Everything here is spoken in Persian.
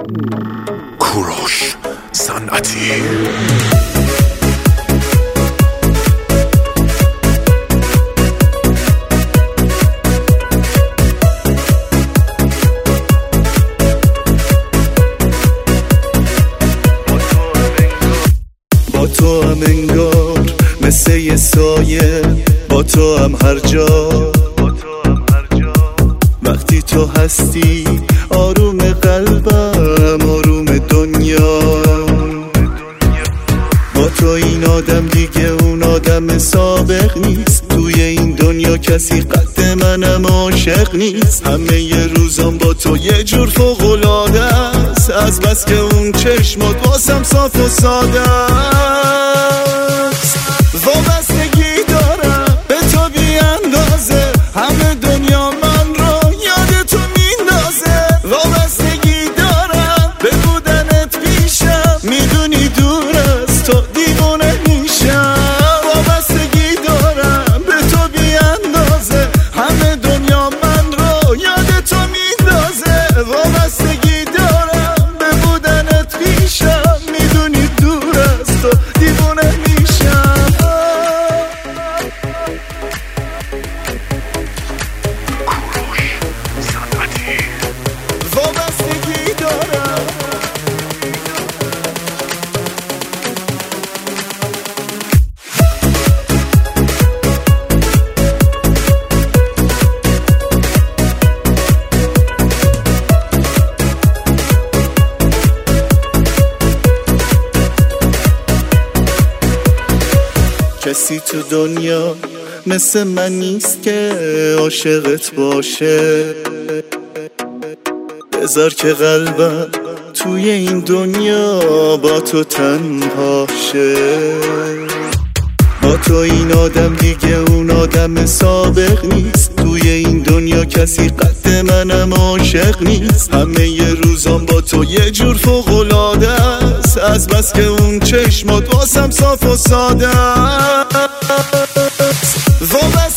کوروش صنعتی. با تو هم انگار مثل یه سایه، با تو هم هر جا، وقتی تو هستی آروم قلبم، آروم دنیا. با تو این آدم دیگه اون آدم سابق نیست، توی این دنیا کسی قد منم عاشق نیست. همه ی روزام با تو یه جور فوق‌العاده است، از بس که اون چشمات واسم صاف و ساده است. وابستگی دارم به تو بی اندازه، همه دنیا من رو یاد تو میندازه. وابستگی دارم به بودنت پیشم، میدونی دور از تو دیوونه میشم. وابستگی دارم به تو بی اندازه، همه دنیا من رو یاد تو میندازه. وابستگی دارم به بودنت پیشم، میدونی دور از تو دیوونه میشم. کوروش صنعتی. وابستگی دارم. کسی تو دنیا مثل من نیست که عاشقت باشه. بذار که قلبم توی این دنیا با تو تنها شه. با تو این آدم دیگه اون آدم سابق نیست، توی این دنیا کسی قد منم عاشق نیست. همه ی روزام با تو یه جور فوق‌العاده است، از بس که اون چشمات واسم صاف و ساده است.